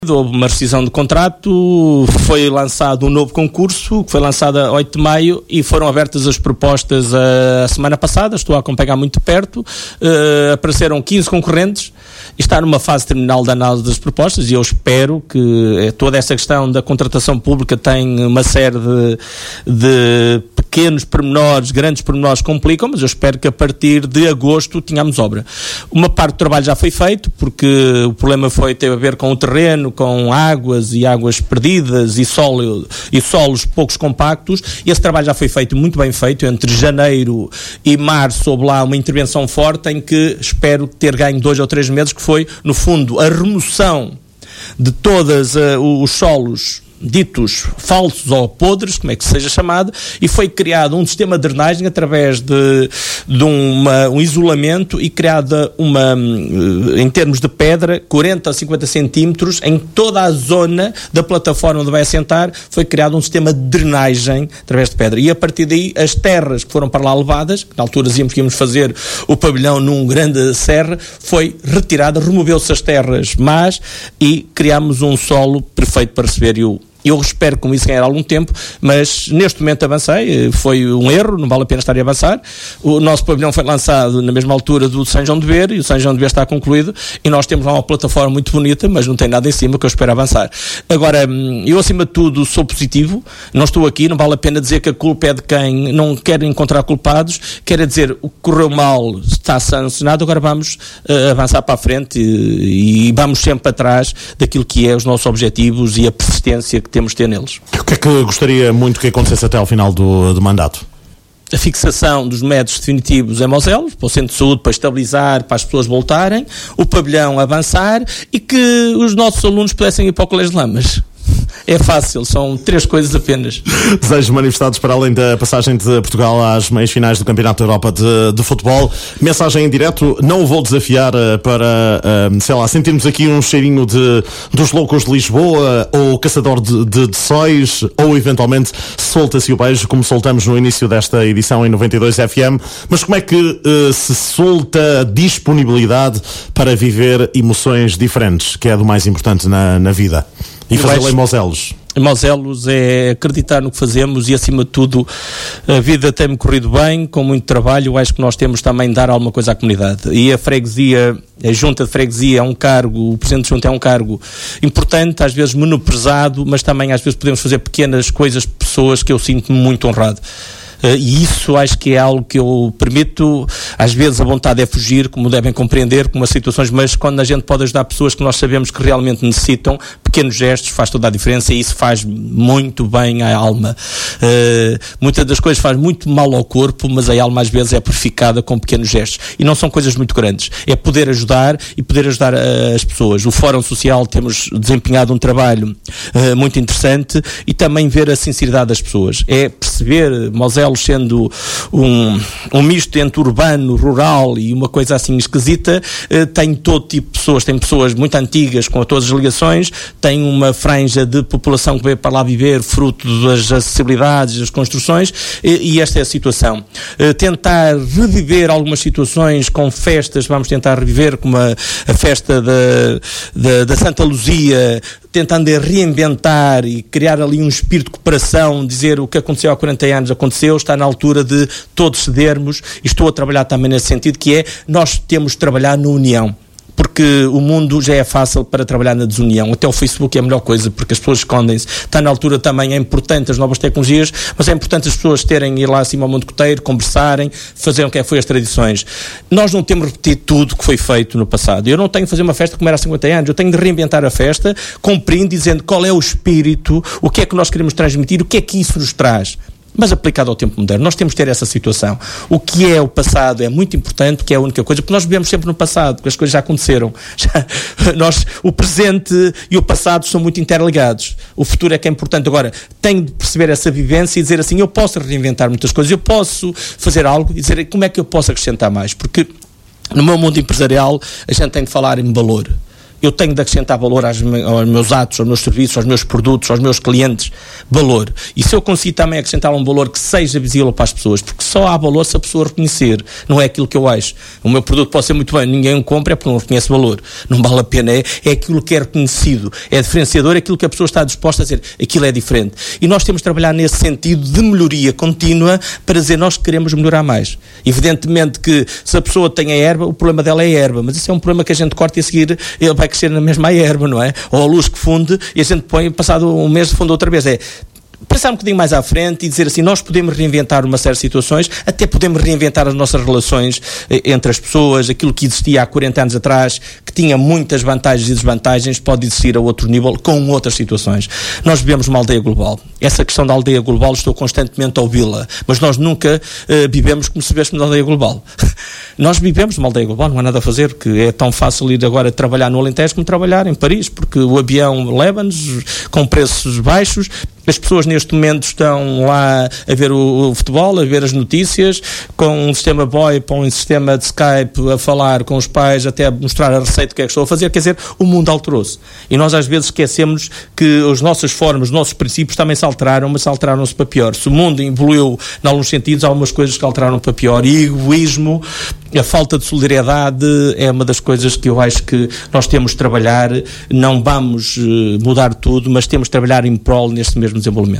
Houve uma rescisão de contrato, foi lançado um novo concurso, que foi lançado a 8 de maio e foram abertas as propostas a semana passada, estou a acompanhar muito de perto, apareceram 15 concorrentes e está numa fase terminal da análise das propostas e eu espero que toda essa questão da contratação pública tem uma série de pequenos pormenores, grandes pormenores complicam, mas eu espero que a partir de agosto tenhamos obra. Uma parte do trabalho já foi feito, porque o problema teve a ver com o terreno, com águas e águas perdidas e solos poucos compactos, e esse trabalho já foi feito, muito bem feito. Entre janeiro e março houve lá uma intervenção forte em que espero ter ganho 2 ou 3 meses, que foi, no fundo, a remoção de todos os solos ditos falsos ou podres, como é que seja chamado, e foi criado um sistema de drenagem através de um isolamento e criada em termos de pedra, 40 a 50 centímetros, em toda a zona da plataforma onde vai assentar, foi criado um sistema de drenagem através de pedra. E a partir daí, as terras que foram para lá levadas, que na altura dizíamos que íamos fazer o pavilhão num grande serra, foi retirada, removeu-se as terras más e criámos um solo perfeito para receber. Eu espero com isso ganhar algum tempo, mas neste momento avancei, foi um erro, não vale a pena estar a avançar. O nosso pavilhão foi lançado na mesma altura do São João de Ver, e o São João de Ver está concluído, e nós temos lá uma plataforma muito bonita, mas não tem nada em cima que eu espero avançar. Agora, eu acima de tudo sou positivo, não estou aqui, não vale a pena dizer que a culpa é de quem não quer encontrar culpados, quer dizer, o que correu mal está sancionado, agora vamos avançar para a frente e vamos sempre atrás daquilo que é os nossos objetivos e a persistência que temos de ter neles. O que é que gostaria muito que acontecesse até ao final do mandato? A fixação dos métodos definitivos em Moselos, para o centro de saúde, para estabilizar, para as pessoas voltarem, o pavilhão avançar e que os nossos alunos pudessem ir para o Colégio de Lamas. É fácil, são 3 coisas apenas. Desejos manifestados para além da passagem de Portugal às meias finais do Campeonato da Europa de Futebol. Mensagem em direto, não o vou desafiar para, sentirmos aqui um cheirinho dos loucos de Lisboa, ou caçador de sóis, ou eventualmente solta-se o beijo, como soltamos no início desta edição em 92 FM. Mas como é que se solta a disponibilidade para viver emoções diferentes, que é do mais importante na vida? E fazê-lo em Moselos. Em Moselos é acreditar no que fazemos e, acima de tudo, a vida tem-me corrido bem, com muito trabalho. Acho que nós temos também de dar alguma coisa à comunidade. E a freguesia, a junta de freguesia é um cargo, o presidente de junta é um cargo importante, às vezes menosprezado, mas também às vezes podemos fazer pequenas coisas por pessoas que eu sinto-me muito honrado. E isso acho que é algo que eu permito. Às vezes a vontade é fugir, como devem compreender, com as situações, mas quando a gente pode ajudar pessoas que nós sabemos que realmente necessitam, pequenos gestos faz toda a diferença, e isso faz muito bem à alma. Muitas das coisas faz muito mal ao corpo, mas a alma às vezes é purificada com pequenos gestos, e não são coisas muito grandes, é poder ajudar e poder ajudar as pessoas. O Fórum Social temos desempenhado um trabalho muito interessante, e também ver a sinceridade das pessoas, é perceber Moselos sendo um misto entre urbano, rural e uma coisa assim esquisita, tem todo tipo de pessoas, tem pessoas muito antigas com todas as ligações, tem uma franja de população que veio para lá viver fruto das acessibilidades, das construções, e esta é a situação. Tentar reviver algumas situações com festas, vamos tentar reviver como a festa da Santa Luzia, tentando reinventar e criar ali um espírito de cooperação, dizer o que aconteceu há 40 anos aconteceu, está na altura de todos cedermos, e estou a trabalhar também nesse sentido, que é, nós temos de trabalhar na união, porque o mundo já é fácil para trabalhar na desunião. Até o Facebook é a melhor coisa, porque as pessoas escondem-se. Está na altura também, é importante as novas tecnologias, mas é importante as pessoas ir lá acima ao Monte Coteiro, conversarem, fazerem o que foi as tradições. Nós não temos de repetir tudo que foi feito no passado. Eu não tenho de fazer uma festa como era há 50 anos, eu tenho de reinventar a festa, cumprindo, dizendo qual é o espírito, o que é que nós queremos transmitir, o que é que isso nos traz. Mas aplicado ao tempo moderno, nós temos de ter essa situação. O que é o passado é muito importante, que é a única coisa, porque nós vivemos sempre no passado, porque as coisas já aconteceram. O presente e o passado são muito interligados. O futuro é que é importante. Agora, tenho de perceber essa vivência e dizer assim, eu posso reinventar muitas coisas, eu posso fazer algo e dizer como é que eu posso acrescentar mais, porque no meu mundo empresarial a gente tem de falar em valor. eu tenho de acrescentar valor aos meus atos, aos meus serviços, aos meus produtos, aos meus clientes, valor. E se eu consigo também acrescentar um valor que seja visível para as pessoas, porque só há valor se a pessoa reconhecer, não é aquilo que eu acho. O meu produto pode ser muito bem, ninguém o compra, é porque não reconhece valor. Não vale a pena, é aquilo que é reconhecido, é diferenciador, é aquilo que a pessoa está disposta a dizer, aquilo é diferente. E nós temos de trabalhar nesse sentido de melhoria contínua para dizer, nós queremos melhorar mais. Evidentemente que se a pessoa tem a erva, o problema dela é a erva, mas isso é um problema que a gente corta e a seguir ele vai crescer na mesma erva, não é? Ou a luz que funde e a gente põe, passado um mês, funde outra vez. É pensar um bocadinho mais à frente e dizer assim, nós podemos reinventar uma série de situações, até podemos reinventar as nossas relações entre as pessoas, aquilo que existia há 40 anos atrás, que tinha muitas vantagens e desvantagens, pode existir a outro nível, com outras situações. Nós vivemos uma aldeia global. Essa questão da aldeia global, estou constantemente a ouvi-la, mas nós nunca vivemos como se vivêssemos na aldeia global. Nós vivemos uma aldeia global, não há nada a fazer, que é tão fácil ir agora trabalhar no Alentejo como trabalhar em Paris, porque o avião leva-nos com preços baixos. As pessoas neste momento estão lá a ver o futebol, a ver as notícias, com um sistema VoIP, um sistema de Skype, a falar com os pais, até a mostrar a receita do que é que estou a fazer. Quer dizer, o mundo alterou-se. E nós às vezes esquecemos que as nossas formas, os nossos princípios também se alteraram, mas alteraram-se para pior. Se o mundo evoluiu em alguns sentidos, há algumas coisas que alteraram para pior. E egoísmo, a falta de solidariedade é uma das coisas que eu acho que nós temos de trabalhar. Não vamos mudar tudo, mas temos de trabalhar em prol neste mesmo desenvolvimento.